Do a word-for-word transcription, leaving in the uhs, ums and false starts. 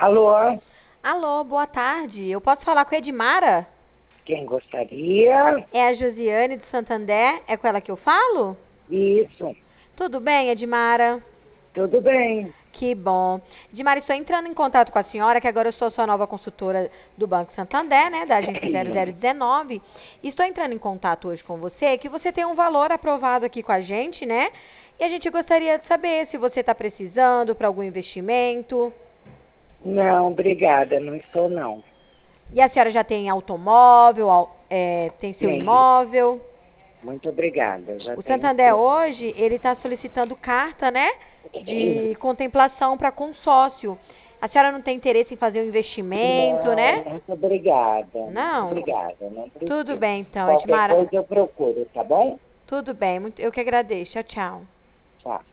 Alô, Alô, boa tarde. Eu posso falar com a Edmara? quem gostaria? É a Josiane do Santander? É com ela que eu falo? Isso, Tudo bem, Edmara? tudo bem. Que bom. Edmara, estou entrando em contato com a senhora, que agora eu sou sua nova consultora do Banco Santander, né, da agência zero zero dezenove. E estou entrando em contato hoje com você, que você tem um valor aprovado aqui com a gente, né? E a gente gostaria de saber se você está precisando para algum investimento. Não, obrigada, não estou não. E a senhora já tem automóvel, au- é, tem seu Tenho, imóvel? muito obrigada, já O tenho Santander tudo. hoje, ele está solicitando carta, né, de contemplação para consórcio. A senhora não tem interesse em fazer um investimento, Não, né? muito obrigada, muito Não? obrigada, não Tudo preciso. bem, então, Qualquer Edmara. coisa eu procuro, tá bom? Tudo bem, muito- eu que agradeço. Tchau, tchau. Tchau.